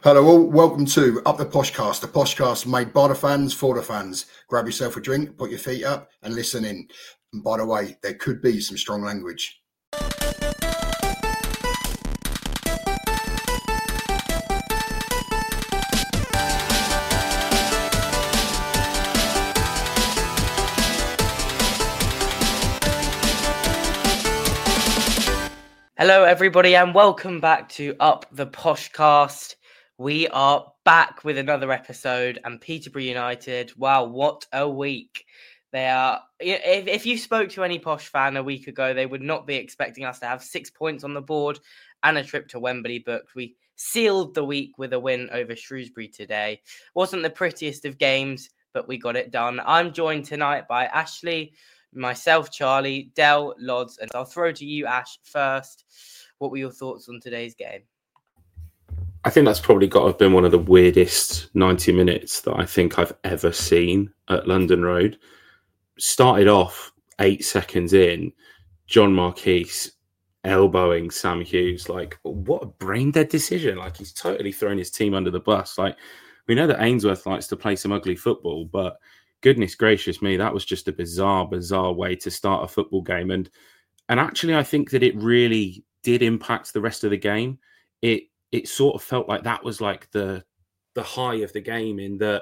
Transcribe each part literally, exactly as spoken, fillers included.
Hello all, welcome to Up the Poshcast, the Poshcast made by the fans for the fans. Grab yourself a drink, put your feet up and listen in. And by the way, there could be some strong language. Hello everybody and welcome back to Up the Poshcast. We are back with another episode, and Peterborough United, wow, what a week. They are. If, if you spoke to any Posh fan a week ago, they would not be expecting us to have six points on the board and a trip to Wembley booked. We sealed the week with a win over Shrewsbury today. Wasn't the prettiest of games, but we got it done. I'm joined tonight by Ashley, myself, Charlie, Del, Lods, and I'll throw to you, Ash, first. What were your thoughts on today's game? I think that's probably got to have been one of the weirdest ninety minutes that I think I've ever seen at London Road. Started off eight seconds in, John Marquise elbowing Sam Hughes. Like, what a brain-dead decision. Like, he's totally thrown his team under the bus. Like, we know that Ainsworth likes to play some ugly football, but goodness gracious me, that was just a bizarre, bizarre way to start a football game. And and actually, I think that it really did impact the rest of the game. It it sort of felt like that was like the the high of the game, in that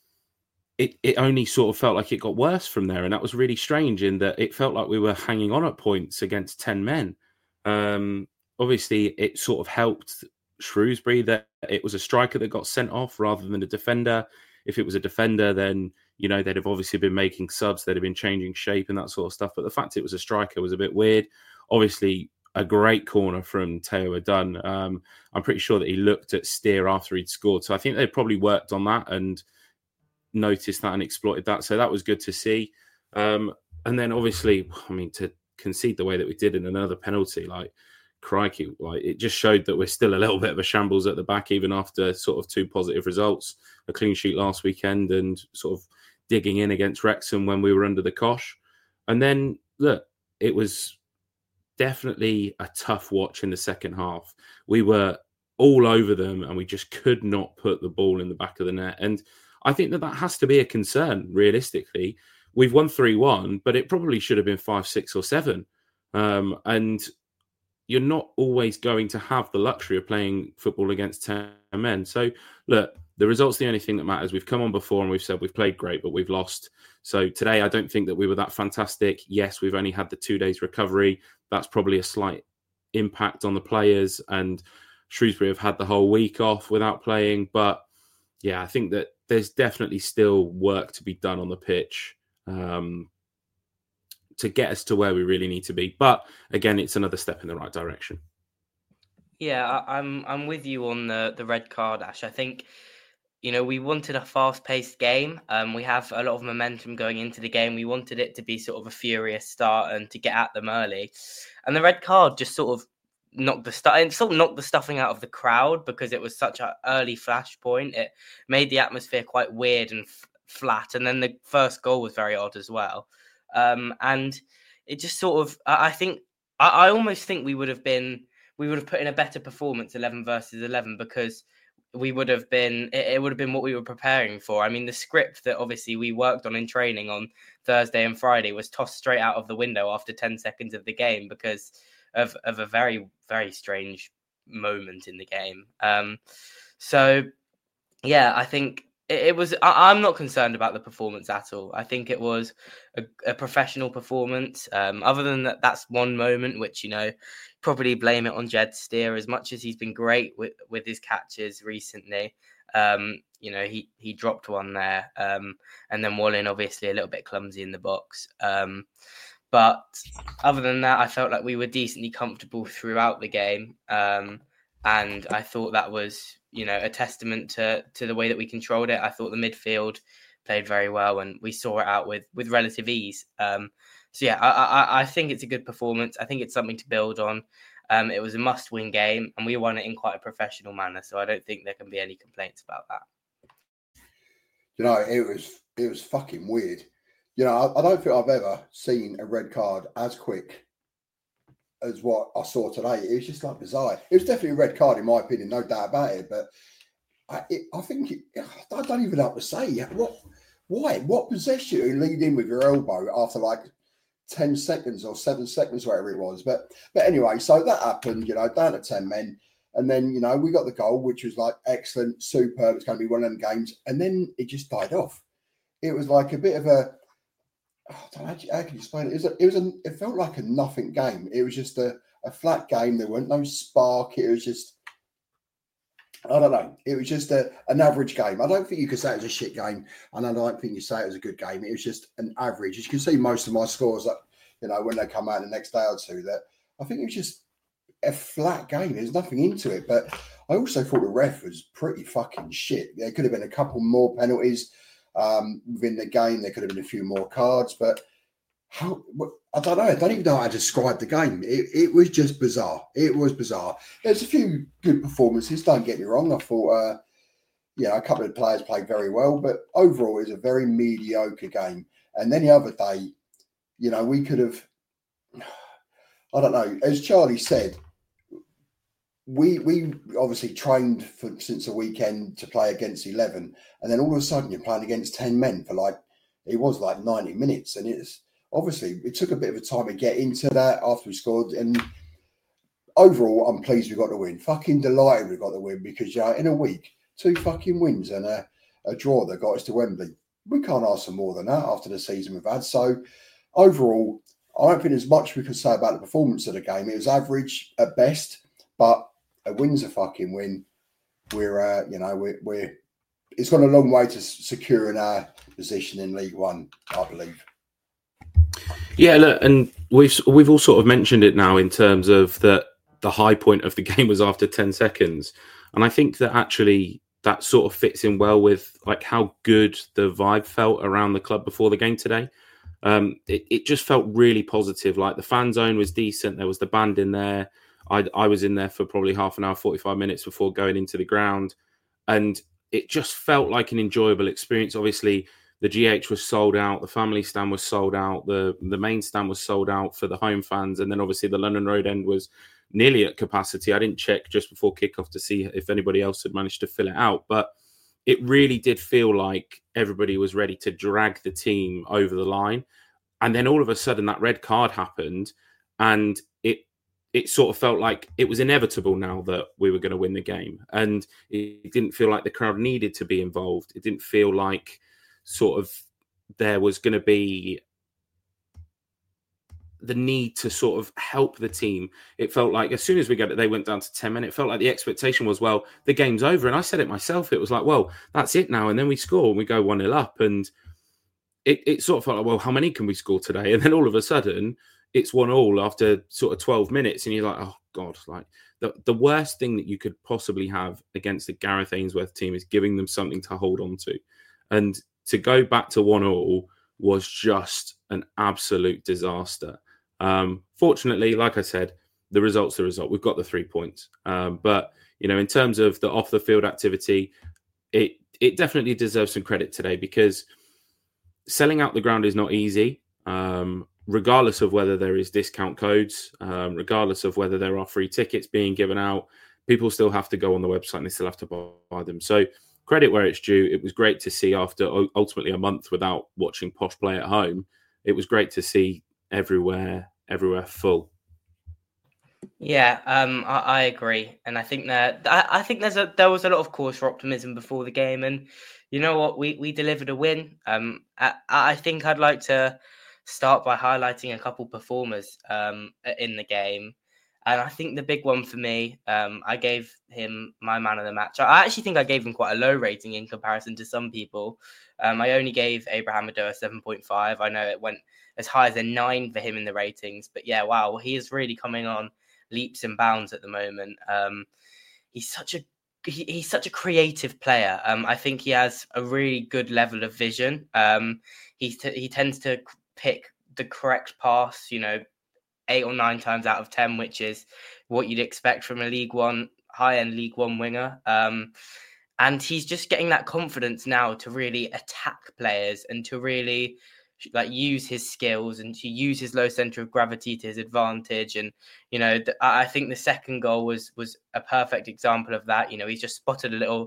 it, it only sort of felt like it got worse from there. And that was really strange, in that it felt like we were hanging on at points against ten men. Um, obviously, it sort of helped Shrewsbury that it was a striker that got sent off rather than a defender. If it was a defender, then, you know, they'd have obviously been making subs, they'd have been changing shape and that sort of stuff. But the fact it was a striker was a bit weird. Obviously, a great corner from Teo Adun. Um, I'm pretty sure that he looked at Steer after he'd scored. So I think they probably worked on that and noticed that and exploited that. So that was good to see. Um, and then obviously, I mean, to concede the way that we did in another penalty, like, crikey, like, it just showed that we're still a little bit of a shambles at the back, even after sort of two positive results, a clean sheet last weekend and sort of digging in against Wrexham when we were under the cosh. And then, look, it was definitely a tough watch in the second half. We were all over them and we just could not put the ball in the back of the net. And I think that that has to be a concern, realistically. We've won three one, but it probably should have been five six or seven. Um, and you're not always going to have the luxury of playing football against ten men. So, look, the result's the only thing that matters. We've come on before and we've said we've played great, but we've lost. So today, I don't think that we were that fantastic. Yes, we've only had the two days recovery. That's probably a slight impact on the players. And Shrewsbury have had the whole week off without playing. But yeah, I think that there's definitely still work to be done on the pitch um, to get us to where we really need to be. But again, it's another step in the right direction. Yeah, I, I'm I'm with you on the, the red card, Ash. I think, you know, we wanted a fast-paced game. Um, we have a lot of momentum going into the game. We wanted it to be sort of a furious start and to get at them early. And the red card just sort of knocked the stu- it sort of knocked the stuffing out of the crowd, because it was such an early flashpoint. It made the atmosphere quite weird and f- flat. And then the first goal was very odd as well. Um, and it just sort of, I, I think, I, I almost think we would have been, we would have put in a better performance, eleven versus eleven, because we would have been, it, it would have been what we were preparing for. I mean, the script that obviously we worked on in training on Thursday and Friday was tossed straight out of the window after ten seconds of the game because of, of a very, very strange moment in the game. Um, so, yeah, I think it, it was, I, I'm not concerned about the performance at all. I think it was a, a professional performance. Um, other than that, that's one moment, which, you know, probably blame it on Jed Steer, as much as he's been great with, with his catches recently. Um, you know, he, he dropped one there. Um, and then Wallin, obviously, a little bit clumsy in the box. Um, but other than that, I felt like we were decently comfortable throughout the game. Um, and I thought that was, you know, a testament to to the way that we controlled it. I thought the midfield played very well and we saw it out with, with relative ease. Um, so, yeah, I, I, I think it's a good performance. I think it's something to build on. Um, it was a must-win game and we won it in quite a professional manner. So I don't think there can be any complaints about that. You know, it was it was fucking weird. You know, I, I don't think I've ever seen a red card as quick as what I saw today. It was just like bizarre. It was definitely a red card in my opinion, no doubt about it. But I, it, I think it, I don't even know what to say. What? Why? What possession you lead in with your elbow after like ten seconds or seven seconds, whatever it was. But but anyway, so that happened. You know, down to ten men, and then you know we got the goal, which was like excellent, superb. It's going to be one of them games, and then it just died off. It was like a bit of a. I don't know how can you explain it. It was, a, it was a, it felt like a nothing game. It was just a, a flat game. There weren't no spark. It was just, I don't know. It was just a, an average game. I don't think you could say it was a shit game, and I don't think you say it was a good game. It was just an average. As you can see, most of my scores, that you know, when they come out the next day or two, that I think it was just a flat game. There's nothing into it. But I also thought the ref was pretty fucking shit. There could have been a couple more penalties. Um, within the game, there could have been a few more cards, but how I don't know. I don't even know how to describe the game. It, it was just bizarre. It was bizarre. There's a few good performances. Don't get me wrong. I thought, uh, yeah, a couple of players played very well, but overall, it was a very mediocre game. And then the other day, you know, we could have. I don't know. As Charlie said, we we obviously trained for since the weekend to play against eleven, and then all of a sudden you're playing against ten men for like it was like ninety minutes, and it's obviously it took a bit of a time to get into that after we scored. And overall, I'm pleased we got the win. Fucking delighted we got the win because yeah, in a week, two fucking wins and a, a draw that got us to Wembley. We can't ask for more than that after the season we've had. So overall, I don't think there's much we can say about the performance of the game. It was average at best, but a win's a fucking win. We're, uh, you know, we're, we're, it's gone a long way to securing our position in League One, I believe. Yeah, look, and we've we've all sort of mentioned it now in terms of that the high point of the game was after ten seconds, and I think that actually that sort of fits in well with like how good the vibe felt around the club before the game today. Um, it, it just felt really positive. Like the fan zone was decent. There was the band in there. I, I was in there for probably half an hour, forty-five minutes before going into the ground. And it just felt like an enjoyable experience. Obviously, the G H was sold out. The family stand was sold out. The, the main stand was sold out for the home fans. And then obviously the London Road end was nearly at capacity. I didn't check just before kickoff to see if anybody else had managed to fill it out. But it really did feel like everybody was ready to drag the team over the line. And then all of a sudden that red card happened and it it sort of felt like it was inevitable now that we were going to win the game. And it didn't feel like the crowd needed to be involved. It didn't feel like sort of there was going to be the need to sort of help the team. It felt like as soon as we got it, they went down to ten men. It felt like the expectation was, well, the game's over. And I said it myself. It was like, well, that's it now. And then we score and we go one nil up. And it, it sort of felt like, well, how many can we score today? And then all of a sudden, it's one all after sort of twelve minutes. And you're like, oh, God, like the, the worst thing that you could possibly have against the Gareth Ainsworth team is giving them something to hold on to. And to go back to one all was just an absolute disaster. Um, fortunately, like I said, the result's the result. We've got the three points. Um, but, you know, in terms of the off the field activity, it it definitely deserves some credit today because selling out the ground is not easy. Um, regardless of whether there is discount codes, um, regardless of whether there are free tickets being given out, people still have to go on the website and they still have to buy them. So credit where it's due. It was great to see after ultimately a month without watching Posh play at home. It was great to see everywhere, everywhere full. Yeah, um, I, I agree, and I think that I, I think there's a there was a lot of cause for optimism before the game, and you know what, we we delivered a win. Um, I, I think I'd like to start by highlighting a couple performers um in the game, and I think the big one for me, um, I gave him my man of the match. I actually think I gave him quite a low rating in comparison to some people. Um, I only gave Abraham Ado a seven point five. I know it went as high as a nine for him in the ratings, but yeah, wow, he is really coming on leaps and bounds at the moment. Um, he's such a he, he's such a creative player. Um, I think he has a really good level of vision. Um, he t- he tends to pick the correct pass, you know, eight or nine times out of ten, which is what you'd expect from a League One high-end League One winger. Um, and he's just getting that confidence now to really attack players and to really like use his skills and to use his low center of gravity to his advantage. And, you know, th- I think the second goal was, was a perfect example of that. You know, he's just spotted a little,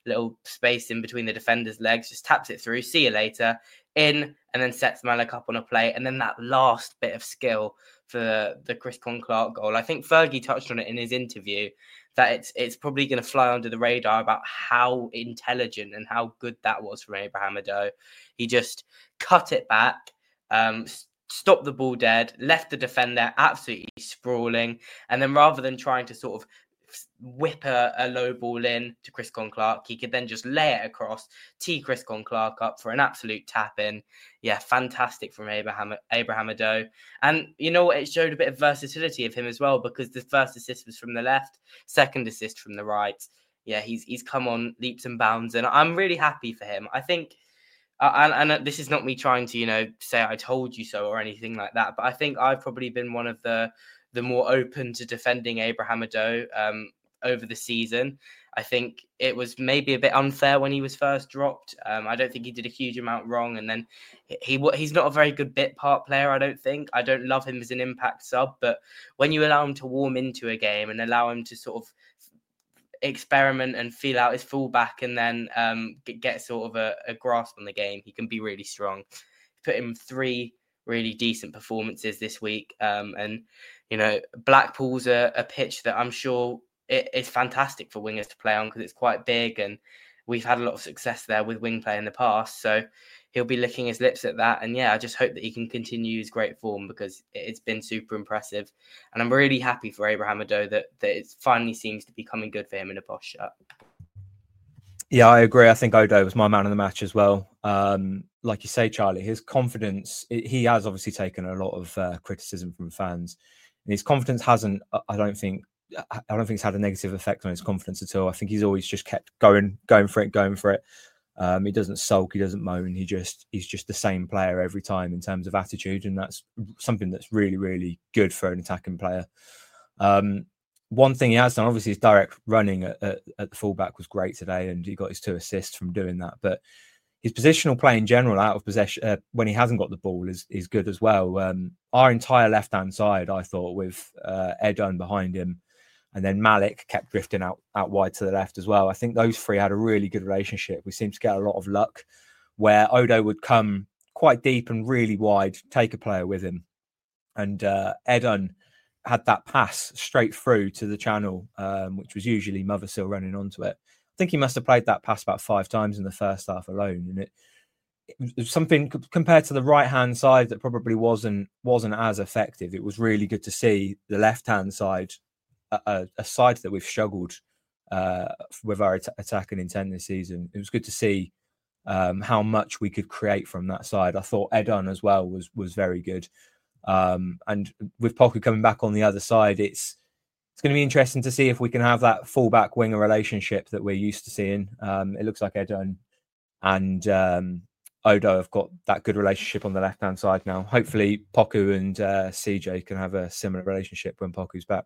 little space in between the defender's legs, just taps it through, see you later, in, and then sets Malik up on a plate. And then that last bit of skill for the, the Chris Conn-Clark goal. I think Fergie touched on it in his interview, that it's it's probably going to fly under the radar about how intelligent and how good that was from Abraham Ado. He just cut it back, um, stopped the ball dead, left the defender absolutely sprawling, and then rather than trying to sort of whip a, a low ball in to Chris Conn-Clark, he could then just lay it across, tee Chris Conn-Clark up for an absolute tap in. Yeah, fantastic from Abraham Abraham Ado. And you know what? It showed a bit of versatility of him as well, because the first assist was from the left, second assist from the right. Yeah, he's he's come on leaps and bounds, and I'm really happy for him. I think, uh, and, and this is not me trying to, you know, say I told you so or anything like that, but I think I've probably been one of the the more open to defending Abraham Ado um, over the season. I think it was maybe a bit unfair when he was first dropped. Um, I don't think he did a huge amount wrong. And then he he's not a very good bit part player, I don't think. I don't love him as an impact sub, but when you allow him to warm into a game and allow him to sort of experiment and feel out his fullback and then um, get, get sort of a, a grasp on the game, he can be really strong. Put him three really decent performances this week. Um, and, you know, Blackpool's a, a pitch that I'm sure it is fantastic for wingers to play on because it's quite big, and we've had a lot of success there with wing play in the past. So he'll be licking his lips at that. And yeah, I just hope that he can continue his great form because it's been super impressive. And I'm really happy for Abraham Ado that, that it finally seems to be coming good for him in a posh shirt. Yeah, I agree. I think Odo was my man of the match as well. Um, like you say, Charlie, his confidence, it, he has obviously taken a lot of uh, criticism from fans. And his confidence hasn't, I don't think, I don't think it's had a negative effect on his confidence at all. I think he's always just kept going, going for it, going for it. Um, he doesn't sulk, he doesn't moan. He just, he's just the same player every time in terms of attitude. And that's something that's really, really good for an attacking player. Um, One thing he has done, obviously, his direct running at, at, at the fullback was great today, and he got his two assists from doing that. But his positional play in general, out of possession, uh, when he hasn't got the ball, is is good as well. Um, our entire left-hand side, I thought, with uh, Edun behind him, and then Malik kept drifting out, out wide to the left as well. I think those three had a really good relationship. We seemed to get a lot of luck where Odo would come quite deep and really wide, take a player with him. And uh, Edun had that pass straight through to the channel, um, which was usually Mothersill running onto it. I think he must have played that pass about five times in the first half alone. And it, it was something compared to the right-hand side that probably wasn't wasn't as effective. It was really good to see the left-hand side, a, a side that we've struggled uh, with our at- attacking intent this season. It was good to see um, how much we could create from that side. I thought Edun as well was was very good. Um, and with Poku coming back on the other side, it's it's going to be interesting to see if we can have that fullback winger relationship that we're used to seeing. Um, it looks like Edun and um, Odo have got that good relationship on the left hand side now. Hopefully, Poku and uh, C J can have a similar relationship when Poku's back.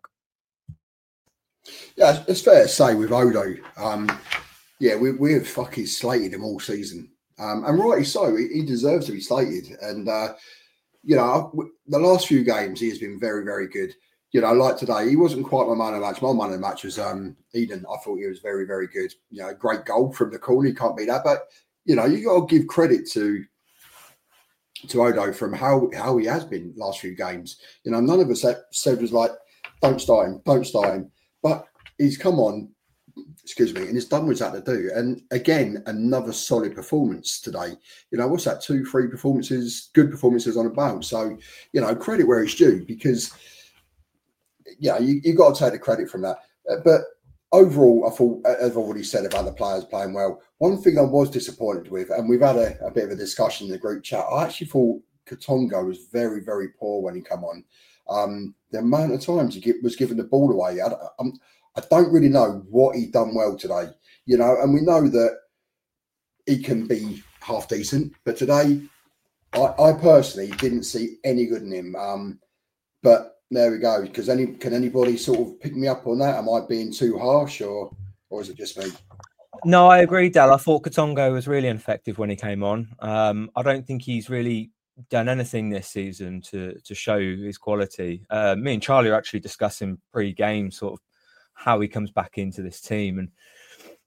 Yeah, it's fair to say with Odo, um, yeah, we, we've fucking slated him all season, um, and rightly so. He, he deserves to be slated, and. Uh, You know, the last few games, he has been very, very good. You know, like today, he wasn't quite my man of the match. My man of the match was um, Eden. I thought he was very, very good. You know, great goal from the corner. You can't beat that. But, you know, you got to give credit to to Odo from how, how he has been last few games. You know, none of us said was like, don't start him, don't start him. But he's come on, excuse me, and he's done what he's had to do. And again, another solid performance today. You know, what's that? Two, three performances, good performances on a bounce. So, you know, credit where it's due because, yeah, you, you got to take the credit from that. Uh, but overall, I thought, as I've already said about the players playing well, one thing I was disappointed with, and we've had a, a bit of a discussion in the group chat, I actually thought Katongo was very, very poor when he came on. Um, the amount of times he get, was giving the ball away, I, I'm, I don't really know what he done well today, you know, and we know that he can be half decent, but today I, I personally didn't see any good in him. Um, but there we go. Because any can anybody sort of pick me up on that? Am I being too harsh, or or is it just me? No, I agree, Dal. I thought Katongo was really ineffective when he came on. Um, I don't think he's really done anything this season to to show his quality. Uh, me and Charlie are actually discussing pre-game sort of how he comes back into this team. And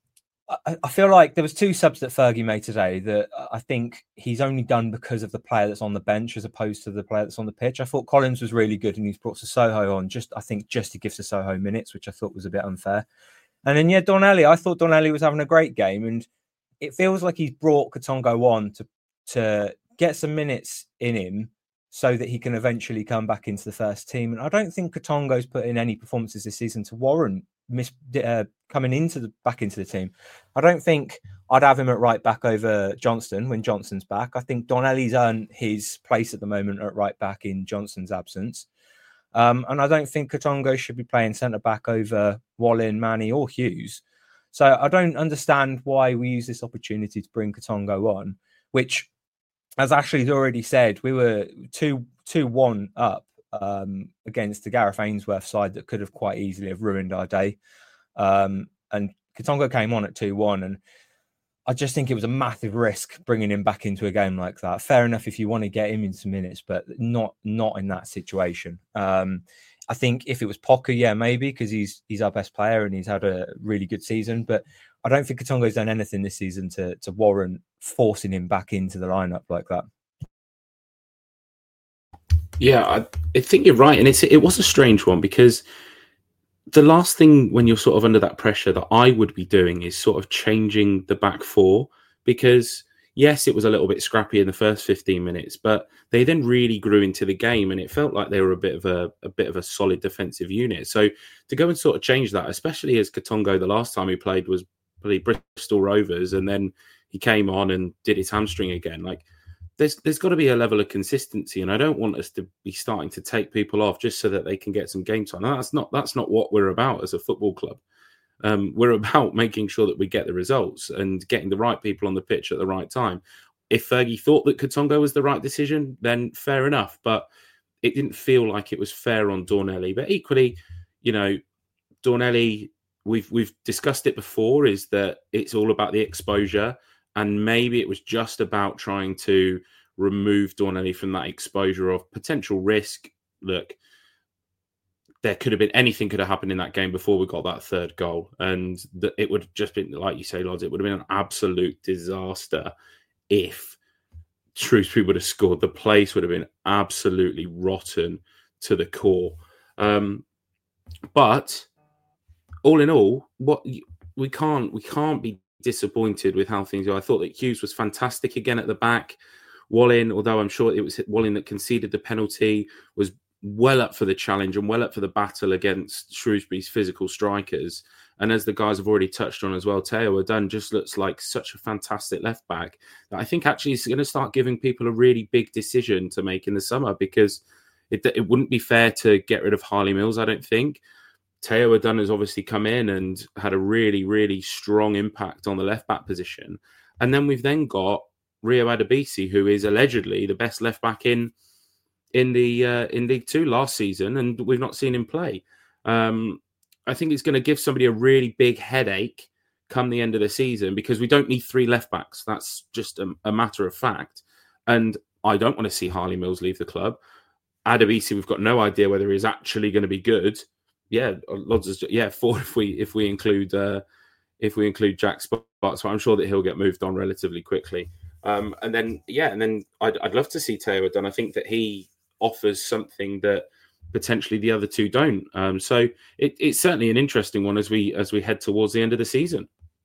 I, I feel like there was two subs that Fergie made today that I think he's only done because of the player that's on the bench as opposed to the player that's on the pitch. I thought Collins was really good and he's brought Sissoko on just, I think, just to give Sissoko minutes, which I thought was a bit unfair. And then, yeah, Donnelly, I thought Donnelly was having a great game, and it feels like he's brought Katongo on to to get some minutes in him so that he can eventually come back into the first team. And I don't think Katongo's put in any performances this season to warrant miss, uh, coming into the back into the team. I don't think I'd have him at right back over Johnston when Johnston's back. I think Donnelly's earned his place at the moment at right back in Johnston's absence. Um, and I don't think Katongo should be playing centre-back over Wallin, Manny or Hughes. So I don't understand why we use this opportunity to bring Katongo on, which, as Ashley's already said, we were two, two one up um, against the Gareth Ainsworth side that could have quite easily have ruined our day. Um, and Katongo came on at two one, and I just think it was a massive risk bringing him back into a game like that. Fair enough if you want to get him into minutes, but not not in that situation. Um, I think if it was Pocker, yeah, maybe, because he's he's our best player and he's had a really good season. But I don't think Katongo's done anything this season to to warrant forcing him back into the lineup like that. Yeah, I, I think you're right, and it's it was a strange one because the last thing when you're sort of under that pressure that I would be doing is sort of changing the back four, because yes, it was a little bit scrappy in the first fifteen minutes, but they then really grew into the game and it felt like they were a bit of a, a bit of a solid defensive unit. So to go and sort of change that, especially as Katongo the last time he played was played Bristol Rovers and then he came on and did his hamstring again. Like there's there's got to be a level of consistency, and I don't want us to be starting to take people off just so that they can get some game time. No, that's not that's not what we're about as a football club. Um, we're about making sure that we get the results and getting the right people on the pitch at the right time. If Fergie thought that Katongo was the right decision, then fair enough. But it didn't feel like it was fair on Donnelly. But equally, you know, Donnelly, we've we've discussed it before, is that it's all about the exposure. And maybe it was just about trying to remove Donnelly from that exposure of potential risk. Look, there could have been anything could have happened in that game before we got that third goal. And the, it would have just been, like you say, lads, it would have been an absolute disaster if Shrewsbury would have scored. The place would have been absolutely rotten to the core. Um, but all in all, what we can't we can't be disappointed with how things go. I thought that Hughes was fantastic again at the back. Wallin, although I'm sure it was Wallin that conceded the penalty, was well up for the challenge and well up for the battle against Shrewsbury's physical strikers. And as the guys have already touched on as well, Teo Adun just looks like such a fantastic left back that I think actually is going to start giving people a really big decision to make in the summer, because it, it wouldn't be fair to get rid of Harley Mills, I don't think. Teo Adun has obviously come in and had a really, really strong impact on the left-back position. And then we've then got Rio Adebisi, who is allegedly the best left-back in in the uh, in League Two last season, and we've not seen him play. Um, I think it's going to give somebody a really big headache come the end of the season, because we don't need three left-backs. That's just a, a matter of fact. And I don't want to see Harley Mills leave the club. Adebisi, we've got no idea whether he's actually going to be good. Yeah, lots of yeah, four if we if we include uh, if we include Jack Sparks, so I'm sure that he'll get moved on relatively quickly. Um, and then yeah, and then I'd I'd love to see Teo Adun. I think that he offers something that potentially the other two don't. Um, so it, it's certainly an interesting one as we as we head towards the end of the season.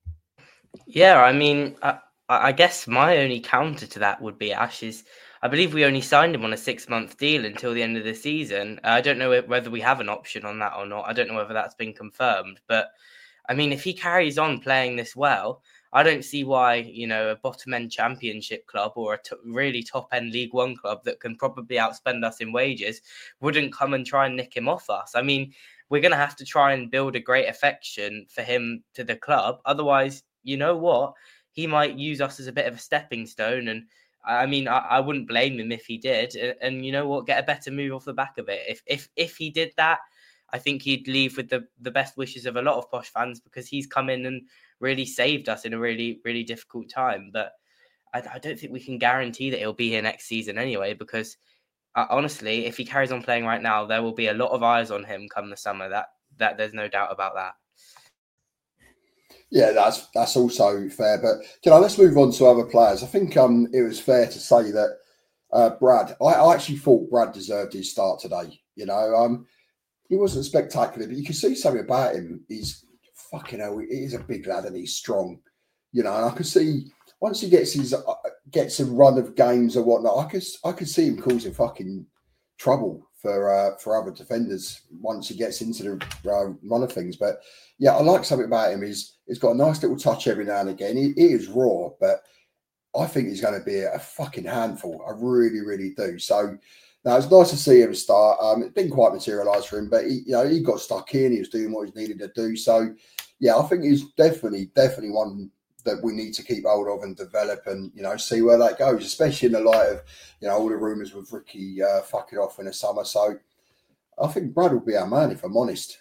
Yeah, I mean, I, I guess my only counter to that would be Ash is, I believe we only signed him on a six-month deal until the end of the season. Uh, I don't know whether we have an option on that or not. I don't know whether that's been confirmed. But, I mean, if he carries on playing this well, I don't see why, you know, a bottom-end championship club or a t- really top-end League One club that can probably outspend us in wages wouldn't come and try and nick him off us. I mean, we're going to have to try and build a great affection for him to the club. Otherwise, you know what? He might use us as a bit of a stepping stone, and I mean, I, I wouldn't blame him if he did. And, and you know what? Get a better move off the back of it. If if if he did that, I think he'd leave with the, the best wishes of a lot of Posh fans, because he's come in and really saved us in a really, really difficult time. But I, I don't think we can guarantee that he'll be here next season anyway, because uh, honestly, if he carries on playing right now, there will be a lot of eyes on him come the summer. That that there's no doubt about that. Yeah, that's that's also fair. But you know, let's move on to other players. I think um, it was fair to say that uh, Brad. I, I actually thought Brad deserved his start today. You know, um, he wasn't spectacular, but you can see something about him. He's fucking hell. He is a big lad and he's strong. You know, and I could see once he gets his uh, gets a run of games or whatnot, I could I could see him causing fucking trouble for uh, for other defenders once he gets into the uh, run of things. But yeah, I like something about him. He's he's got a nice little touch every now and again. He, he is raw, but I think he's going to be a, a fucking handful. I really, really do. So now it's nice to see him start. Um, it didn't quite materialise for him, but he, you know, he got stuck in. He was doing what he needed to do. So yeah, I think he's definitely, definitely one that we need to keep hold of and develop, and you know, see where that goes. Especially in the light of you know all the rumours with Ricky uh, fucking off in the summer. So I think Brad will be our man, if I'm honest.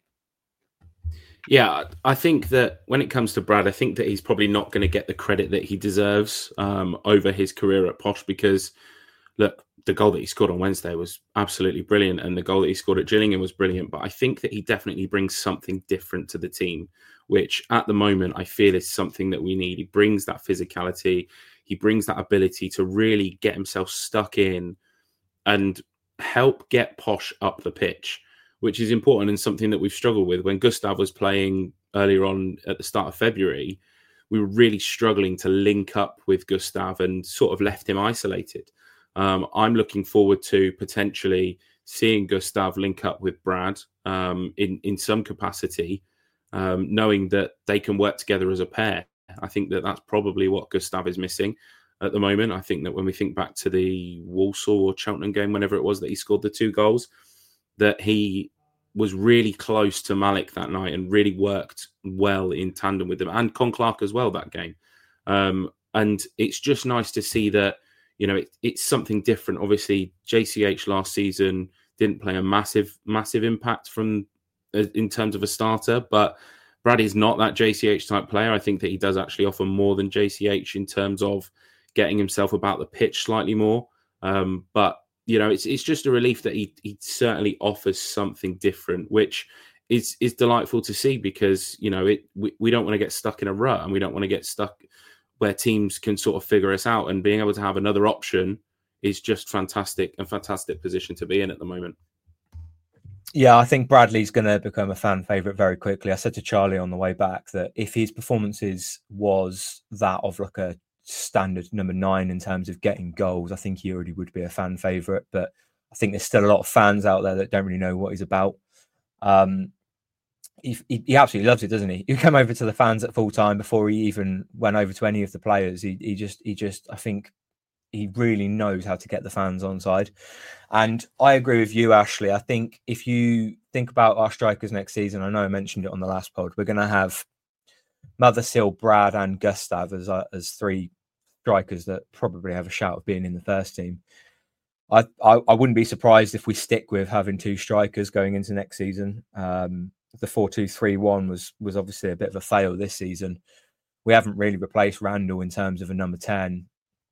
Yeah, I think that when it comes to Brad, I think that he's probably not going to get the credit that he deserves um, over his career at Posh, because look, the goal that he scored on Wednesday was absolutely brilliant, and the goal that he scored at Gillingham was brilliant. But I think that he definitely brings something different to the team, which at the moment I feel is something that we need. He brings that physicality, he brings that ability to really get himself stuck in and help get Posh up the pitch, which is important and something that we've struggled with. When Gustav was playing earlier on at the start of February, we were really struggling to link up with Gustav and sort of left him isolated. Um, I'm looking forward to potentially seeing Gustav link up with Brad um, in, in some capacity, um, knowing that they can work together as a pair. I think that that's probably what Gustav is missing at the moment. I think that when we think back to the Walsall or Cheltenham game, whenever it was that he scored the two goals, that he was really close to Malik that night and really worked well in tandem with him, and Con Clark as well that game. Um, and it's just nice to see that, you know, it, it's something different. Obviously, J C H last season didn't play a massive, massive impact from uh, in terms of a starter, but Brad is not that J C H type player. I think that he does actually offer more than J C H in terms of getting himself about the pitch slightly more. Um, but you know, it's it's just a relief that he he certainly offers something different, which is is delightful to see, because you know it we, we don't want to get stuck in a rut, and we don't want to get stuck where teams can sort of figure us out. And being able to have another option is just fantastic, a fantastic position to be in at the moment. Yeah, I think Bradley's going to become a fan favourite very quickly. I said to Charlie on the way back that if his performances was that of like a standard number nine in terms of getting goals, I think he already would be a fan favourite. But I think there's still a lot of fans out there that don't really know what he's about. Um, he, he, he absolutely loves it, doesn't he? He came over to the fans at full time before he even went over to any of the players. He, he just, he just, I think he really knows how to get the fans on side. And I agree with you, Ashley. I think if you think about our strikers next season, I know I mentioned it on the last pod, we're going to have Mothersill, Brad and Gustav as uh, as three strikers that probably have a shout of being in the first team. I, I, I wouldn't be surprised if we stick with having two strikers going into next season. Um, the four two three one was was obviously a bit of a fail this season. We haven't really replaced Randall in terms of a number ten.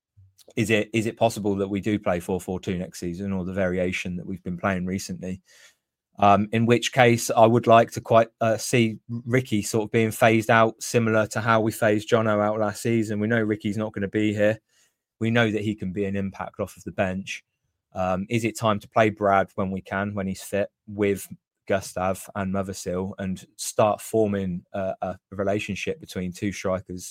Is it is it possible that we do play four four two next season, or the variation that we've been playing recently? Um, in which case, I would like to quite uh, see Ricky sort of being phased out, similar to how we phased Jono out last season. We know Ricky's not going to be here. We know that he can be an impact off of the bench. Um, is it time to play Brad when we can, when he's fit, with Gustav and Mothersill, and start forming a, a relationship between two strikers,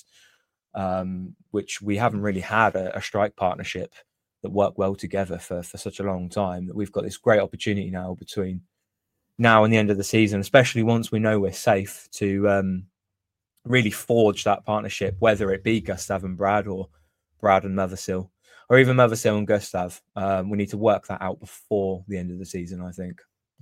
um, which we haven't really had a, a strike partnership that work well together for, for such a long time, that we've got this great opportunity now between now and the end of the season, especially once we know we're safe, to um, really forge that partnership, whether it be Gustav and Brad or Brad and Mothersill, or even Mothersill and Gustav. Um, we need to work that out before the end of the season, I think.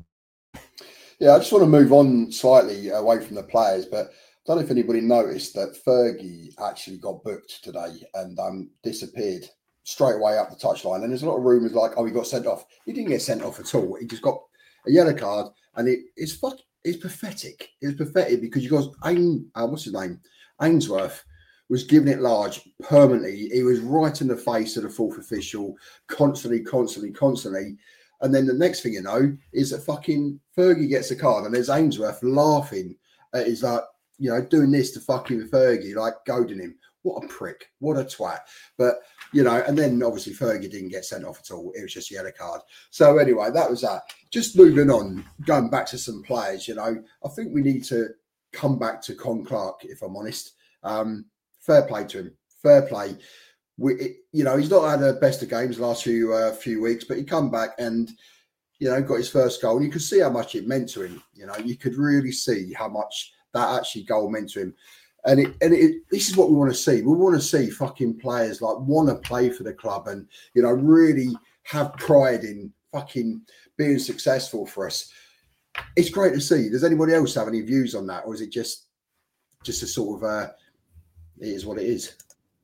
Yeah, I just want to move on slightly away from the players, but I don't know if anybody noticed that Fergie actually got booked today and um, disappeared straight away up the touchline. And there's a lot of rumours like, oh, he got sent off. He didn't get sent off at all. He just got a yellow card, and it, it's fuck, it's pathetic. It's pathetic because you got Ain, uh, what's his name? Ainsworth was giving it large permanently. He was right in the face of the fourth official, constantly, constantly, constantly. And then the next thing you know is that fucking Fergie gets a card, and there's Ainsworth laughing at his uh, you know, doing this to fucking Fergie, like goading him. What a prick. What a twat. But, you know, and then obviously Fergie didn't get sent off at all. It was just a yellow card. So anyway, that was that. Just moving on, going back to some players, you know, I think we need to come back to Con Clark, if I'm honest. Um, fair play to him. Fair play. We, it, you know, he's not had the best of games the last few uh, few weeks, but he come back and, you know, got his first goal. And you could see how much it meant to him. You know, you could really see how much that actually goal meant to him. And it, and it, this is what we want to see. We want to see fucking players like want to play for the club and, you know, really have pride in fucking being successful for us. It's great to see. Does anybody else have any views on that? Or is it just, just a sort of, uh, it is what it is?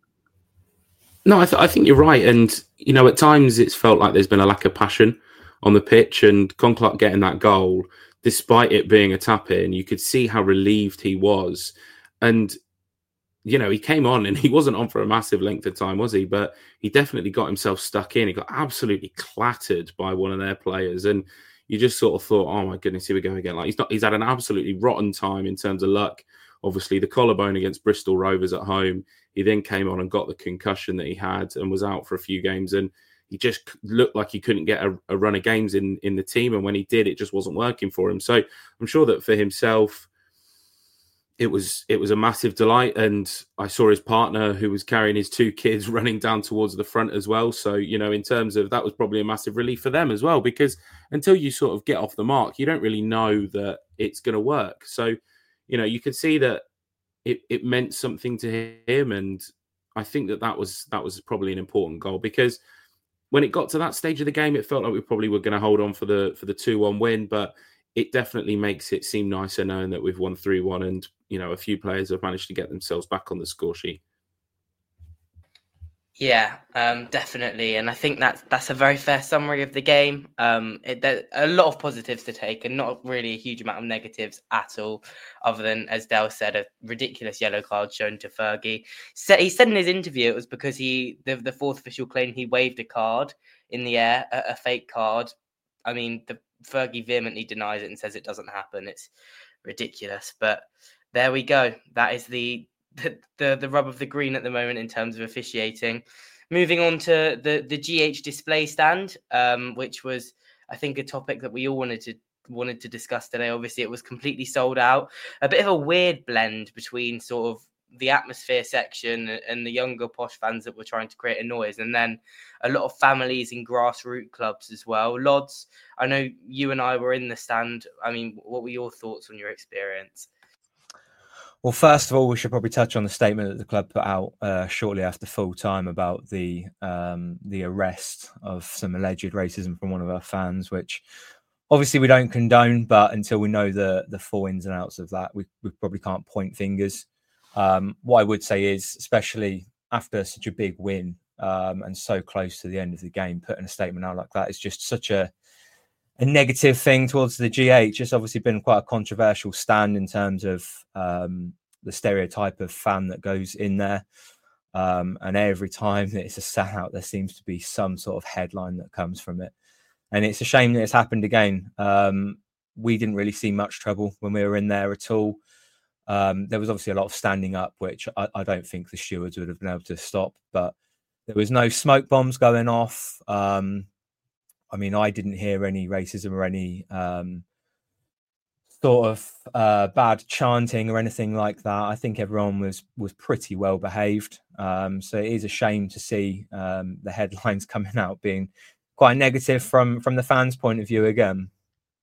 No, I, th- I think you're right. And, you know, at times it's felt like there's been a lack of passion on the pitch, and Con Clark getting that goal, despite it being a tap in, you could see how relieved he was. And, you know, he came on and he wasn't on for a massive length of time, was he? But he definitely got himself stuck in. He got absolutely clattered by one of their players. And you just sort of thought, oh my goodness, here we go again. Like he's not, he's had an absolutely rotten time in terms of luck. Obviously, the collarbone against Bristol Rovers at home. He then came on and got the concussion that he had and was out for a few games. And he just looked like he couldn't get a, a run of games in, in the team. And when he did, it just wasn't working for him. So I'm sure that for himself, It was it was a massive delight, and I saw his partner who was carrying his two kids running down towards the front as well. So, you know, in terms of that was probably a massive relief for them as well, because until you sort of get off the mark, you don't really know that it's going to work. So, you know, you could see that it, it meant something to him, and I think that that was that was probably an important goal, because when it got to that stage of the game, it felt like we probably were going to hold on for the for the two one win, but it definitely makes it seem nicer knowing that we've won three one and, you know, a few players have managed to get themselves back on the score sheet. Yeah, um, definitely. And I think that's, that's a very fair summary of the game. Um, it, there a lot of positives to take and not really a huge amount of negatives at all, other than, as Dale said, a ridiculous yellow card shown to Fergie. So he said in his interview it was because he the, the fourth official claimed he waved a card in the air, a, a fake card. I mean, the Fergie vehemently denies it and says it doesn't happen. It's ridiculous. But there we go. That is the the, the the rub of the green at the moment in terms of officiating. Moving on to the, the G H display stand, um, which was, I think, a topic that we all wanted to wanted to discuss today. Obviously, it was completely sold out. A bit of a weird blend between sort of the atmosphere section and the younger posh fans that were trying to create a noise, and then a lot of families in grassroots clubs as well. Lods, I know you and I were in the stand. I mean, what were your thoughts on your experience? Well, first of all, we should probably touch on the statement that the club put out uh, shortly after full time about the um, the arrest of some alleged racism from one of our fans, which obviously we don't condone, but until we know the the full ins and outs of that, we, we probably can't point fingers. Um, what I would say is, especially after such a big win um, and so close to the end of the game, putting a statement out like that is just such a a negative thing towards the G H. It's obviously been quite a controversial stand in terms of um, the stereotype of fan that goes in there. Um, and every time that it's a sellout, there seems to be some sort of headline that comes from it. And it's a shame that it's happened again. Um, we didn't really see much trouble when we were in there at all. Um, there was obviously a lot of standing up, which I, I don't think the stewards would have been able to stop, but there was no smoke bombs going off. Um, I mean, I didn't hear any racism or any um, sort of uh, bad chanting or anything like that. I think everyone was was pretty well behaved. Um, so it is a shame to see um, the headlines coming out being quite negative from from the fans' point of view again.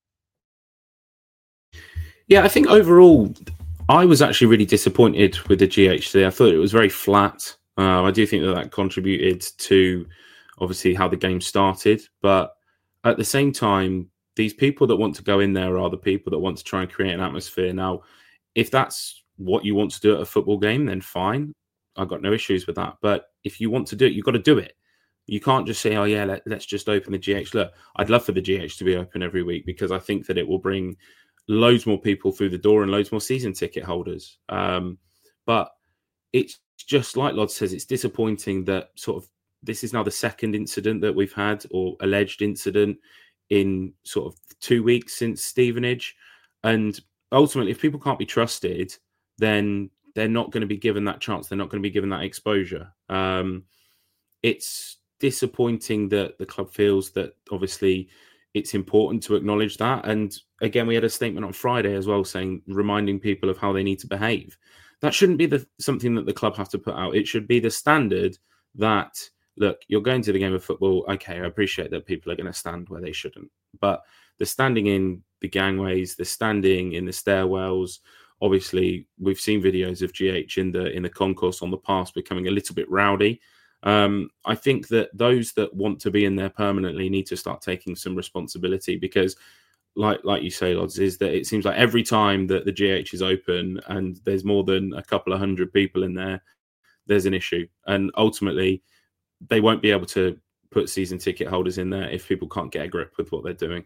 Yeah, I think overall, I was actually really disappointed with the G H today. I thought it was very flat. Uh, I do think that that contributed to obviously how the game started, but at the same time, these people that want to go in there are the people that want to try and create an atmosphere. Now, if that's what you want to do at a football game, then fine. I've got no issues with that. But if you want to do it, you've got to do it. You can't just say, oh, yeah, let, let's just open the G H. Look, I'd love for the G H to be open every week because I think that it will bring loads more people through the door and loads more season ticket holders. Um, but it's just like Lod says, it's disappointing that sort of this is now the second incident that we've had, or alleged incident, in sort of two weeks since Stevenage. And ultimately, if people can't be trusted, then they're not going to be given that chance. They're not going to be given that exposure. Um, it's disappointing that the club feels that obviously it's important to acknowledge that. And again, we had a statement on Friday as well saying, reminding people of how they need to behave. That shouldn't be the something that the club have to put out. It should be the standard that, look, you're going to the game of football. Okay, I appreciate that people are going to stand where they shouldn't. But the standing in the gangways, the standing in the stairwells, obviously we've seen videos of G H in the in the concourse on the pass becoming a little bit rowdy. Um, I think that those that want to be in there permanently need to start taking some responsibility, because like like you say, Lods, is that it seems like every time that the G H is open and there's more than a couple of hundred people in there, there's an issue. And ultimately, they won't be able to put season ticket holders in there if people can't get a grip with what they're doing.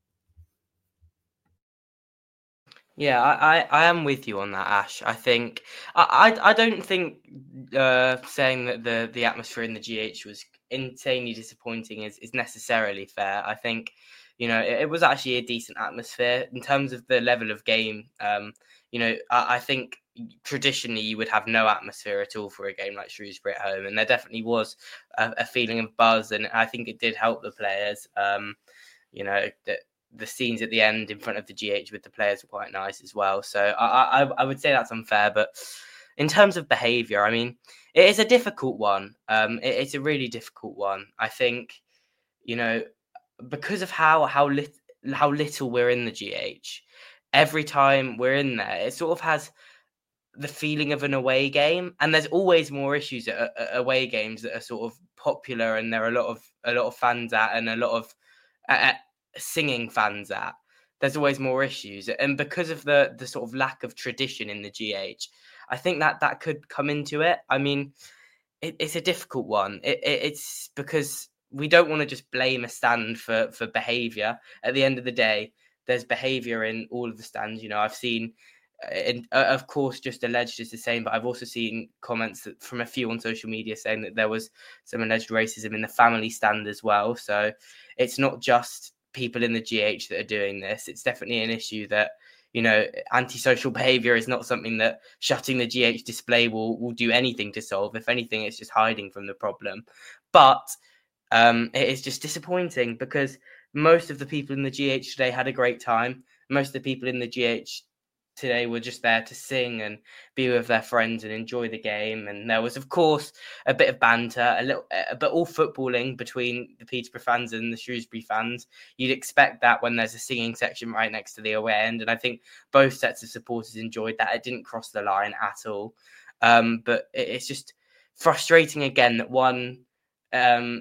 Yeah, I, I, I am with you on that, Ash. I think I I, I don't think uh, saying that the, the atmosphere in the G H was insanely disappointing is, is necessarily fair. I think, you know, it, it was actually a decent atmosphere in terms of the level of game. Um, you know, I, I think traditionally you would have no atmosphere at all for a game like Shrewsbury at home, and there definitely was a, a feeling of buzz, and I think it did help the players. Um, you know that. The scenes at the end in front of the G H with the players were quite nice as well. So I, I, I would say that's unfair. But in terms of behaviour, I mean, it is a difficult one. Um, it, it's a really difficult one. I think, you know, because of how how, lit, how little we're in the G H, every time we're in there, it sort of has the feeling of an away game. And there's always more issues at, at away games that are sort of popular, and there are a lot of a lot of fans at, and a lot of at, singing fans at. There's always more issues, and because of the the sort of lack of tradition in the G H, I think that that could come into it. I mean, it, it's a difficult one. It, it, it's because we don't want to just blame a stand for for behaviour. At the end of the day, there's behaviour in all of the stands. You know, I've seen, and uh, of course, just alleged is the same, but I've also seen comments that, from a few on social media saying that there was some alleged racism in the family stand as well. So it's not just people in the G H that are doing this. It's definitely an issue that, you know, antisocial behaviour is not something that shutting the G H display will, will do anything to solve. If anything, it's just hiding from the problem. But um, it is just disappointing because most of the people in the G H today had a great time. Most of the people in the G H today were just there to sing and be with their friends and enjoy the game. And there was, of course, a bit of banter, a little, uh, but all footballing between the Peterborough fans and the Shrewsbury fans. You'd expect that when there's a singing section right next to the away end. And I think both sets of supporters enjoyed that. It didn't cross the line at all. Um, but it, it's just frustrating again that one um,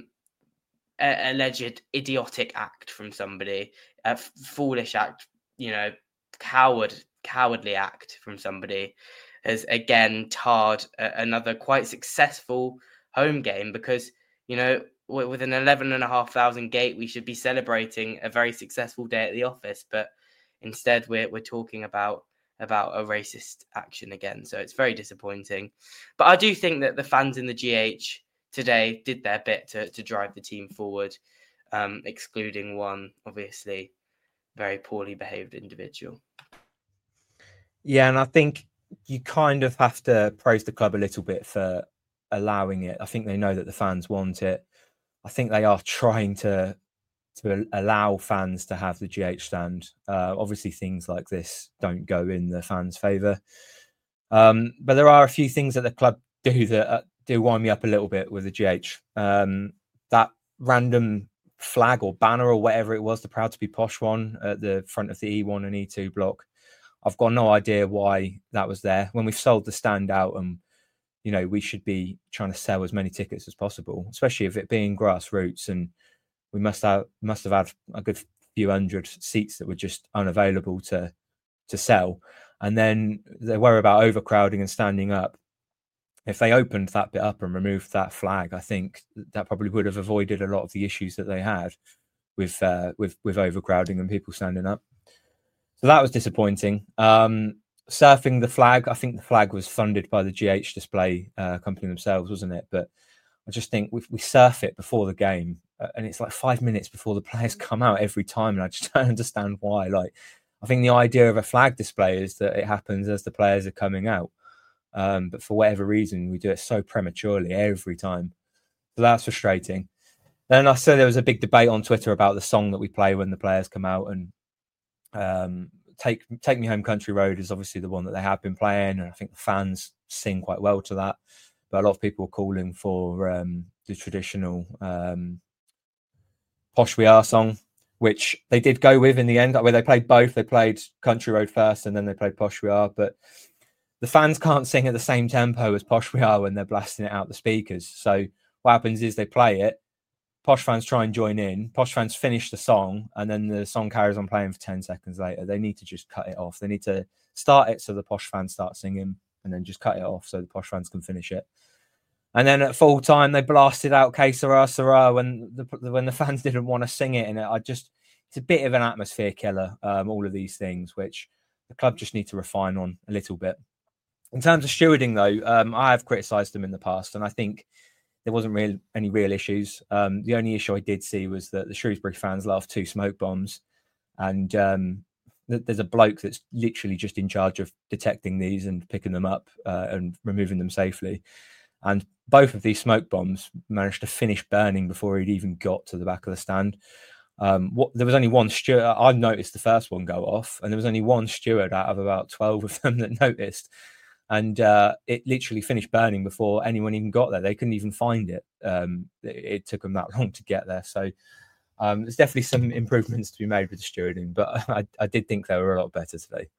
a- alleged idiotic act from somebody, a f- foolish act, you know, coward cowardly act from somebody has again tarred a, another quite successful home game, because, you know, with an eleven and a half thousand gate, we should be celebrating a very successful day at the office, but instead we're we're talking about about a racist action again. So it's very disappointing. But I do think that the fans in the G H today did their bit to to drive the team forward, um, excluding one obviously very poorly behaved individual. Yeah, and I think you kind of have to praise the club a little bit for allowing it. I think they know that the fans want it. I think they are trying to to allow fans to have the G H stand. Uh, obviously, things like this don't go in the fans' favour. Um, but there are a few things that the club do that uh, do wind me up a little bit with the G H. Um, that random flag or banner or whatever it was, the Proud to be Posh one at the front of the E one and E two block. I've got no idea why that was there when we've sold the stand out, and, you know, we should be trying to sell as many tickets as possible, especially if it being grassroots, and we must have must have had a good few hundred seats that were just unavailable to to sell. And then they worry about overcrowding and standing up. If they opened that bit up and removed that flag, I think that probably would have avoided a lot of the issues that they had with uh, with with overcrowding and people standing up. So that was disappointing. Um, surfing the flag, I think the flag was funded by the G H display uh, company themselves, wasn't it? But I just think we, we surf it before the game, uh, and it's like five minutes before the players come out every time, and I just don't understand why. Like, I think the idea of a flag display is that it happens as the players are coming out. Um, but for whatever reason, we do it so prematurely every time. So that's frustrating. Then I said there was a big debate on Twitter about the song that we play when the players come out, and um, Take Take Me Home Country Road is obviously the one that they have been playing, and I think the fans sing quite well to that. But a lot of people are calling for um, the traditional um, Posh We Are song, which they did go with in the end, where they played both. They played Country Road first, and then they played Posh We Are. But the fans can't sing at the same tempo as Posh We Are when they're blasting it out the speakers. So what happens is they play it, Posh fans try and join in, Posh fans finish the song, and then the song carries on playing for ten seconds later. They need to just cut it off. They need to start it so the Posh fans start singing, and then just cut it off so the Posh fans can finish it. And then at full time, they blasted out Que Sera Sera when the when the fans didn't want to sing it. And I just, it's a bit of an atmosphere killer, um, all of these things, which the club just need to refine on a little bit. In terms of stewarding, though, um, I have criticised them in the past, and I think there wasn't really any real issues. Um, the only issue I did see was that the Shrewsbury fans left two smoke bombs, and um, th- there's a bloke that's literally just in charge of detecting these and picking them up uh, and removing them safely. And both of these smoke bombs managed to finish burning before he'd even got to the back of the stand. Um, what, there was only one steward. I noticed the first one go off, and there was only one steward out of about twelve of them that noticed. And uh, it literally finished burning before anyone even got there. They couldn't even find it. Um, it, it took them that long to get there. So um, there's definitely some improvements to be made with the stewarding, but I, I did think they were a lot better today.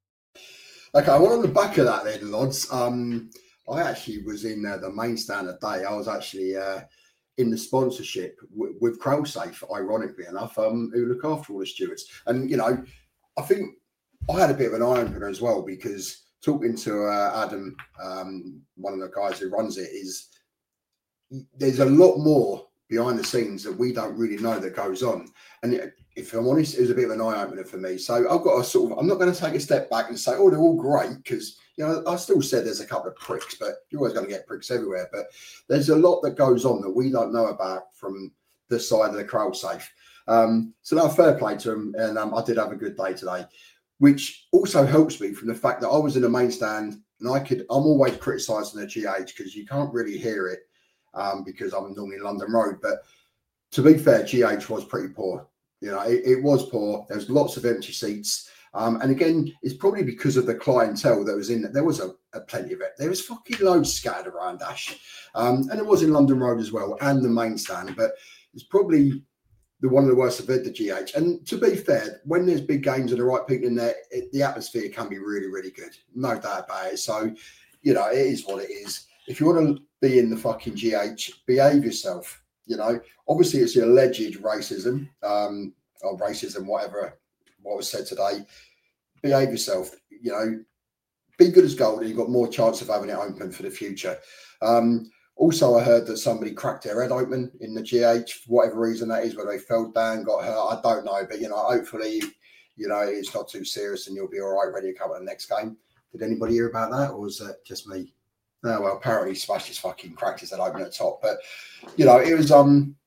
Okay, well, on the back of that then, lads, um, I actually was in uh, the main stand today. I was actually uh, in the sponsorship w- with CrowdSafe, ironically enough, um, who look after all the stewards. And, you know, I think I had a bit of an eye opener as well, because talking to uh, Adam, um, one of the guys who runs it, is there's a lot more behind the scenes that we don't really know that goes on. And if I'm honest, it was a bit of an eye opener for me. So I've got to sort of, I'm not going to take a step back and say, oh, they're all great, because, you know, I still said there's a couple of pricks, but you're always going to get pricks everywhere. But there's a lot that goes on that we don't know about from the side of the CrowdSafe. Um, so now fair play to them. And um, I did have a good day today, which also helps me from the fact that I was in the main stand, and I could, I'm always criticising the G H because you can't really hear it um, because I'm normally in London Road. But to be fair, G H was pretty poor. You know, it, it was poor. There's lots of empty seats. Um, and again, it's probably because of the clientele that was in there. There was a, a plenty of it. There was fucking loads scattered around Ash. Um, and it was in London Road as well, and the main stand. But it's probably the one of the worst of it, the G H. And to be fair, when there's big games and the right people in there, it, the atmosphere can be really, really good. No doubt about it. So, you know, it is what it is. If you want to be in the fucking G H, behave yourself. You know, obviously it's the alleged racism, um, or racism, whatever, what was said today. Behave yourself. You know, be good as gold, and you've got more chance of having it open for the future. Um, Also, I heard that somebody cracked their head open in the G H, for whatever reason that is, whether they fell down, got hurt, I don't know. But, you know, hopefully, you know, it's not too serious and you'll be all right, ready to come at the next game. Did anybody hear about that, or was that just me? No, well, apparently he smashed his fucking, cracked his head open at the top. But, you know, it was, um,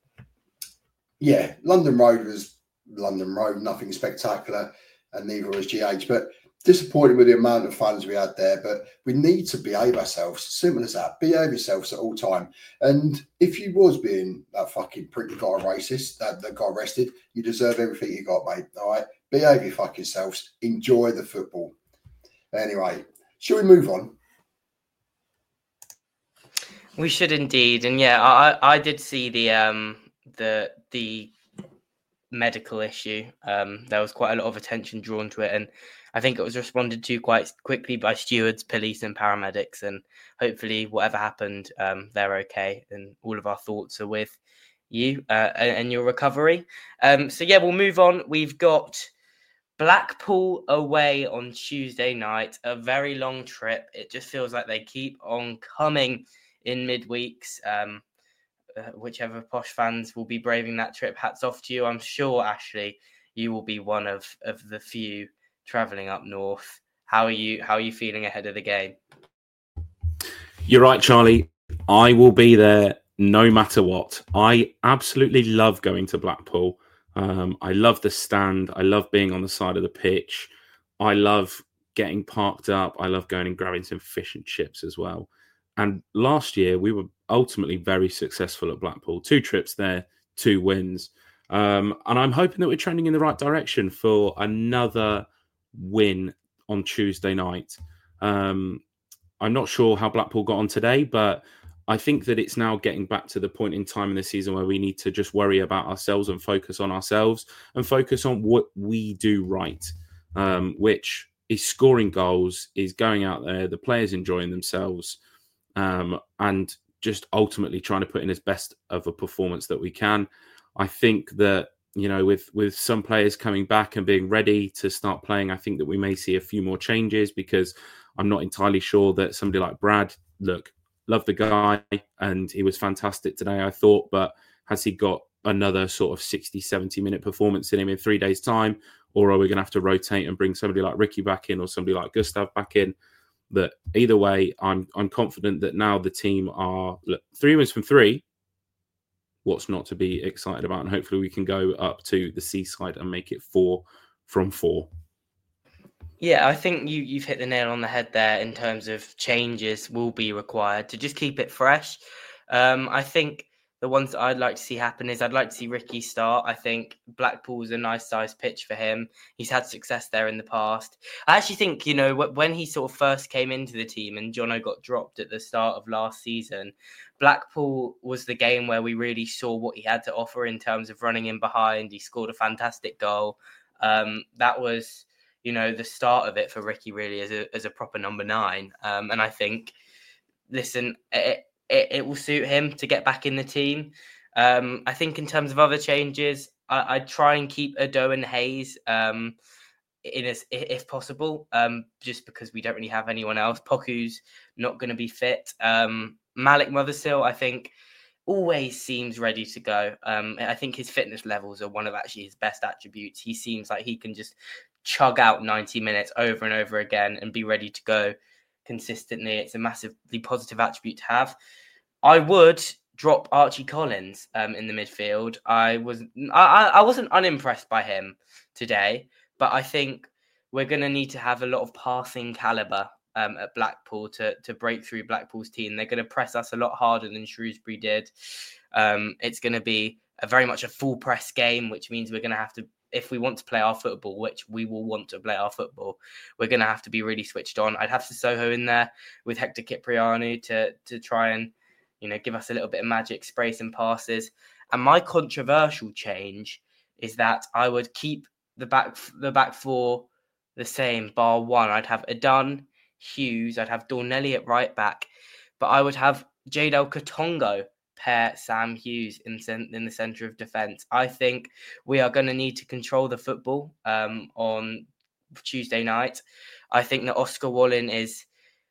yeah, London Road was London Road, nothing spectacular, and neither was G H. But disappointed with the amount of fans we had there, but we need to behave ourselves. Simple as that. Behave yourselves at all time. And if you was being that fucking prick that got a racist, that, that got arrested, you deserve everything you got, mate. All right? Behave your fucking selves. Enjoy the football. Anyway, shall we move on? We should indeed. And yeah, I, I did see the um the the medical issue. Um, there was quite a lot of attention drawn to it, and I think it was responded to quite quickly by stewards, police and paramedics, and hopefully whatever happened, um, they're okay, and all of our thoughts are with you uh, and, and your recovery. Um, so yeah, we'll move on. We've got Blackpool away on Tuesday night, a very long trip. It just feels like they keep on coming in midweeks. Um, uh, whichever Posh fans will be braving that trip, hats off to you. I'm sure, Ashley, you will be one of, of the few travelling up north. How are you? How are you feeling ahead of the game? You're right, Charlie. I will be there no matter what. I absolutely love going to Blackpool. Um, I love the stand. I love being on the side of the pitch. I love getting parked up. I love going and grabbing some fish and chips as well. And last year, we were ultimately very successful at Blackpool. Two trips there, two wins. Um, and I'm hoping that we're trending in the right direction for another win on Tuesday night. Um, I'm not sure how Blackpool got on today, but I think that it's now getting back to the point in time in the season where we need to just worry about ourselves and focus on ourselves and focus on what we do right, um, which is scoring goals, is going out there, the players enjoying themselves, um, and just ultimately trying to put in as best of a performance that we can. I think that, you know, with, with some players coming back and being ready to start playing, I think that we may see a few more changes, because I'm not entirely sure that somebody like Brad, look, love the guy and he was fantastic today, I thought, but has he got another sort of sixty, seventy minute performance in him in three days' time? Or are we going to have to rotate and bring somebody like Ricky back in or somebody like Gustav back in? That either way, I'm I'm confident that now the team are, look, three wins from three. What's not to be excited about? And hopefully we can go up to the seaside and make it four from four. Yeah, I think you, you've hit the nail on the head there in terms of changes will be required to just keep it fresh. Um, I think the ones that I'd like to see happen is I'd like to see Ricky start. I think Blackpool's a nice sized pitch for him. He's had success there in the past. I actually think, you know, when he sort of first came into the team and Jono got dropped at the start of last season, Blackpool was the game where we really saw what he had to offer in terms of running in behind. He scored a fantastic goal. Um, that was, you know, the start of it for Ricky really as a as a proper number nine. Um, and I think, listen, it, it, it will suit him to get back in the team. Um, I think in terms of other changes, I, I'd try and keep Ado and Hayes um, in as, if possible, um, just because we don't really have anyone else. Poku's not going to be fit. Um, Malik Mothersill, I think, always seems ready to go. Um, I think his fitness levels are one of actually his best attributes. He seems like he can just chug out ninety minutes over and over again and be ready to go consistently. It's a massively positive attribute to have. I would drop Archie Collins um, in the midfield. I was I, I wasn't unimpressed by him today, but I think we're going to need to have a lot of passing caliber um, at Blackpool to to break through Blackpool's team. They're going to press us a lot harder than Shrewsbury did. Um, it's going to be a very much a full press game, which means we're going to have to, if we want to play our football, which we will want to play our football, we're going to have to be really switched on. I'd have Sissoko in there with Hector Cipriano to to try and, you know, give us a little bit of magic, spray some passes. And my controversial change is that I would keep the back the back four the same, bar one. I'd have Adan, Hughes, I'd have Dornelli at right back, but I would have Jadel Katongo pair Sam Hughes in, in the centre of defence. I think we are going to need to control the football um, on Tuesday night. I think that Oscar Wallin is...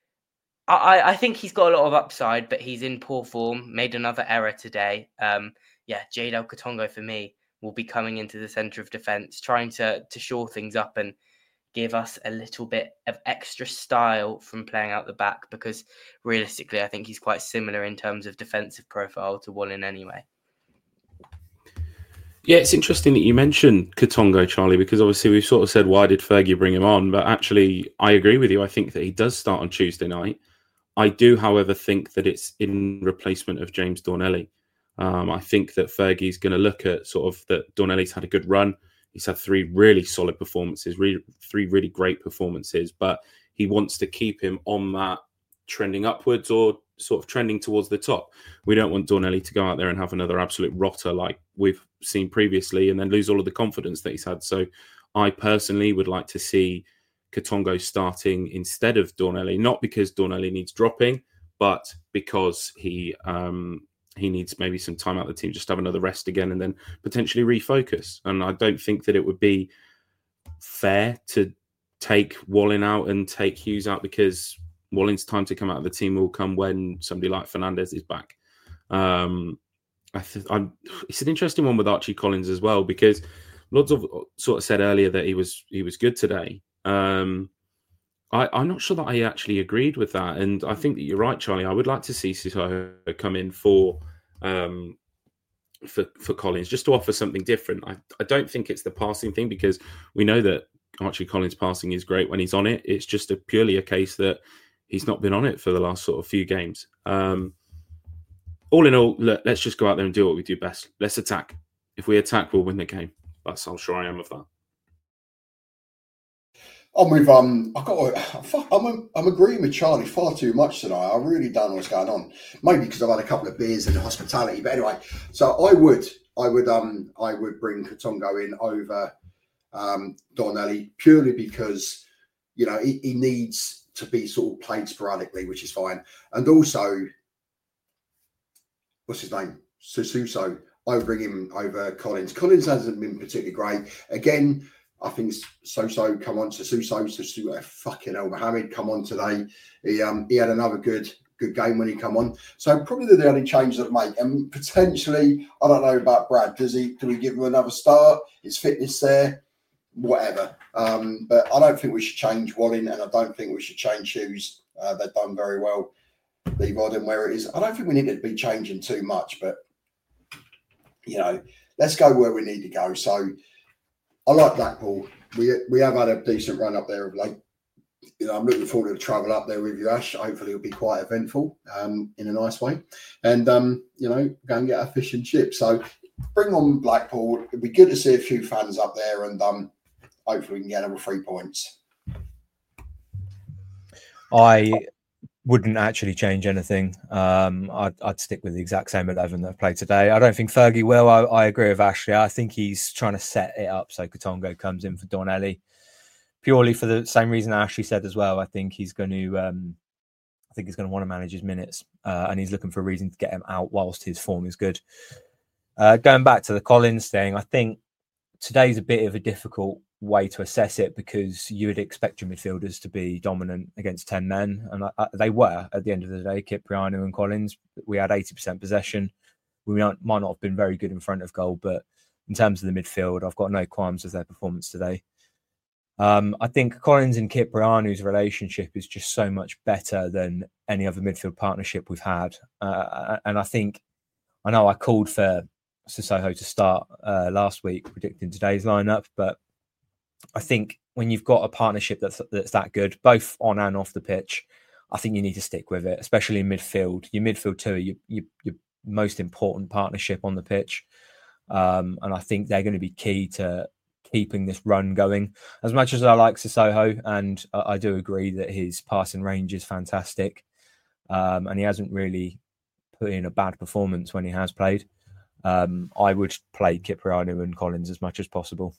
I, I think he's got a lot of upside, but he's in poor form, made another error today. Um, yeah, Jadel Katongo for me will be coming into the centre of defence, trying to, to shore things up and give us a little bit of extra style from playing out the back, because realistically, I think he's quite similar in terms of defensive profile to Wallin anyway. Yeah, it's interesting that you mentioned Katongo, Charlie, because obviously we've sort of said, why did Fergie bring him on? But actually, I agree with you. I think that he does start on Tuesday night. I do, however, think that it's in replacement of James Dornelli. Um, I think that Fergie's going to look at sort of that Dornelli's had a good run. He's had three really solid performances, re- three really great performances, but he wants to keep him on that trending upwards or sort of trending towards the top. We don't want Dornelli to go out there and have another absolute rotter like we've seen previously and then lose all of the confidence that he's had. So I personally would like to see Katongo starting instead of Dornelli, not because Dornelli needs dropping, but because he um, he needs maybe some time out of the team, just have another rest again and then potentially refocus. And I don't think that it would be fair to take Wallin out and take Hughes out, because Wallin's time to come out of the team will come when somebody like Fernandez is back. Um, I th- I'm, it's an interesting one with Archie Collins as well, because lots of sort of said earlier that he was he was good today. Um, I, I'm not sure that I actually agreed with that, and I think that you're right, Charlie. I would like to see Sissoko come in for um, for, for Collins, just to offer something different. I, I don't think it's the passing thing, because we know that Archie Collins' passing is great when he's on it. It's just a purely a case that he's not been on it for the last sort of few games. Um, all in all, look, let's just go out there and do what we do best. Let's attack. If we attack, we'll win the game. That's how sure I am of that. I'm with um. I got. Fuck, I'm. I'm agreeing with Charlie far too much tonight. I really don't know what's going on. Maybe because I've had a couple of beers and hospitality. But anyway, so I would. I would. Um. I would bring Katongo in over um, Donnelly purely because you know he, he needs to be sort of played sporadically, which is fine. And also, what's his name? Suso. I would bring him over Collins. Collins hasn't been particularly great. Again, I think Soso come on to Suso, Suso, fucking hell, Mohammed come on today. He um he had another good good game when he come on. So probably the only change that I make, and potentially I don't know about Brad. Does he? Do we give him another start? Is fitness there? Whatever. Um, but I don't think we should change Walling, and I don't think we should change Hughes. Uh, they've done very well. Leave Odden where it is. I don't think we need to be changing too much, but you know, let's go where we need to go. So. I like Blackpool. We we have had a decent run up there of late. You know, I'm looking forward to the travel up there with you, Ash. Hopefully, it'll be quite eventful um, in a nice way. And um, you know, go and get our fish and chips. So bring on Blackpool. It'd be good to see a few fans up there, and um, hopefully, we can get another three points. I wouldn't actually change anything. Um, I'd, I'd stick with the exact same eleven that I've played today. I don't think Fergie will. I, I agree with Ashley. I think he's trying to set it up so Katongo comes in for Donnelly, purely for the same reason Ashley said as well. I think he's going to, um, I think he's going to want to manage his minutes, uh, and he's looking for a reason to get him out whilst his form is good. Uh, going back to the Collins thing, I think today's a bit of a difficult way to assess it because you would expect your midfielders to be dominant against ten men, and I, I, they were at the end of the day. Kyprianou and Collins, we had eighty percent possession. We might, might not have been very good in front of goal, but in terms of the midfield, I've got no qualms with their performance today. Um, I think Collins and Kyprianou's relationship is just so much better than any other midfield partnership we've had, uh, and I think I know I called for Sissoko to start uh, last week, predicting today's lineup, but I think when you've got a partnership that's that's that good, both on and off the pitch, I think you need to stick with it, especially in midfield. Your midfield two are your, your, your most important partnership on the pitch. Um, and I think they're going to be key to keeping this run going. As much as I like Sissoko, and I, I do agree that his passing range is fantastic, um, and he hasn't really put in a bad performance when he has played, um, I would play Kyprianou and Collins as much as possible.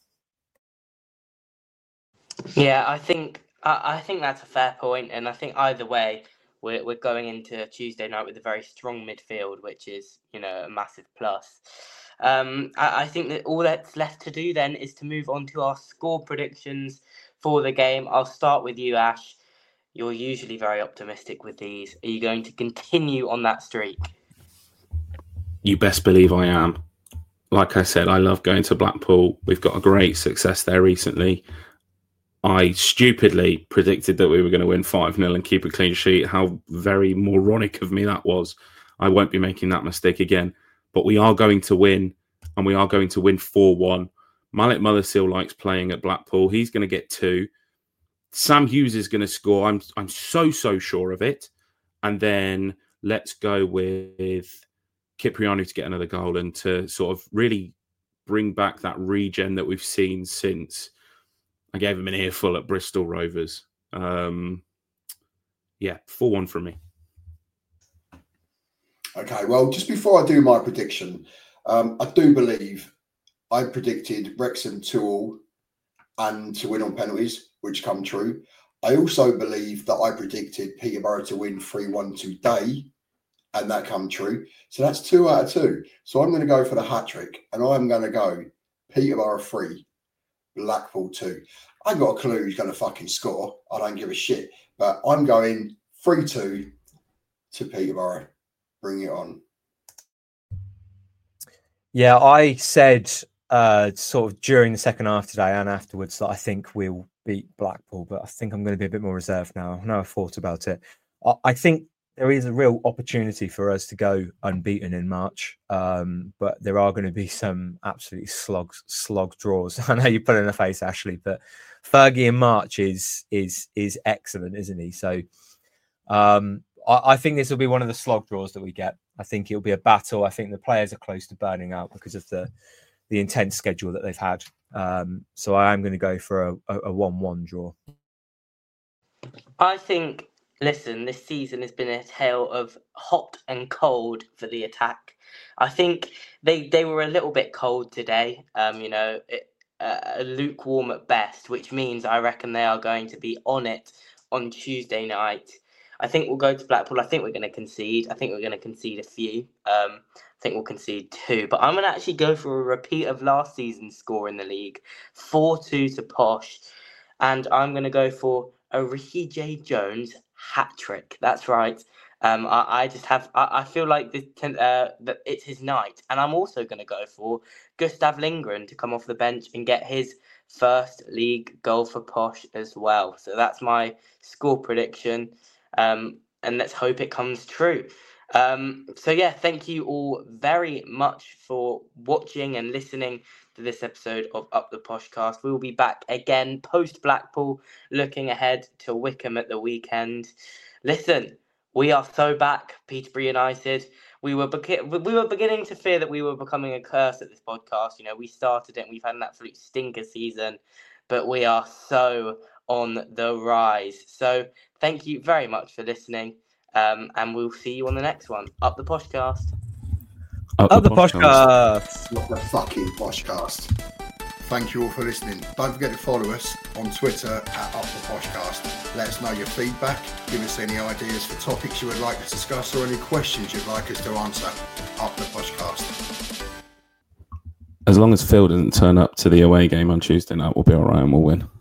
Yeah, I think I, I think that's a fair point, and I think either way, we're we're going into Tuesday night with a very strong midfield, which is you know a massive plus. Um, I, I think that all that's left to do then is to move on to our score predictions for the game. I'll start with you, Ash. You're usually very optimistic with these. Are you going to continue on that streak? You best believe I am. Like I said, I love going to Blackpool. We've got a great success there recently. I stupidly predicted that we were going to win five nil and keep a clean sheet. How very moronic of me that was. I won't be making that mistake again. But we are going to win, and we are going to win four one. Malik Mothersill likes playing at Blackpool. He's going to get two. Sam Hughes is going to score. I'm I'm so, so sure of it. And then let's go with Kyprianou to get another goal and to sort of really bring back that regen that we've seen since I gave him an earful at Bristol Rovers. Um, yeah, four one from me. Okay, well, just before I do my prediction, um, I do believe I predicted Wrexham two all and to win on penalties, which come true. I also believe that I predicted Peterborough to win three one today, and that come true. So that's two out of two. So I'm going to go for the hat-trick, and I'm going to go Peterborough three, Blackpool two. I got a clue who's going to fucking score. I don't give a shit. But I'm going three two to Peterborough. Bring it on. Yeah, I said uh, sort of during the second half today and afterwards that I think we'll beat Blackpool, but I think I'm going to be a bit more reserved now. Now I've thought about it. I think there is a real opportunity for us to go unbeaten in March, um, but there are going to be some absolutely slog slog draws. I know you put in a face, Ashley, but Fergie in March is is is excellent, isn't he? So um, I, I think this will be one of the slog draws that we get. I think it'll be a battle. I think the players are close to burning out because of the the intense schedule that they've had. Um, so I am going to go for a one-one draw. I think. Listen, this season has been a tale of hot and cold for the attack. I think they, they were a little bit cold today, um, you know, it, uh, lukewarm at best, which means I reckon they are going to be on it on Tuesday night. I think we'll go to Blackpool. I think we're going to concede. I think we're going to concede a few. Um, I think we'll concede two. But I'm going to actually go for a repeat of last season's score in the league, four two to Posh. And I'm going to go for a Ricky J. Jones hat trick. That's right. Um, I, I just have. I, I feel like this, uh, that it's his night, and I'm also going to go for Gustav Lindgren to come off the bench and get his first league goal for Posh as well. So that's my score prediction, um, and let's hope it comes true. Um, so yeah, thank you all very much for watching and listening to this episode of Up the Poshcast. We will be back again post Blackpool, looking ahead to Wickham at the weekend. Listen, we are so back, Peterborough United. We were be- we were beginning to fear that we were becoming a curse at this podcast. You know, we started it and we've had an absolute stinker season, but we are so on the rise. So thank you very much for listening. Um, and we'll see you on the next one. Up the Poshcast. Up, Up the, the Poshcast. Not the fucking Poshcast. Thank you all for listening. Don't forget to follow us on Twitter at Up the Poshcast. Let us know your feedback. Give us any ideas for topics you would like to discuss or any questions you'd like us to answer. Up the Poshcast. As long as Phil doesn't turn up to the away game on Tuesday night, we'll be all right and we'll win.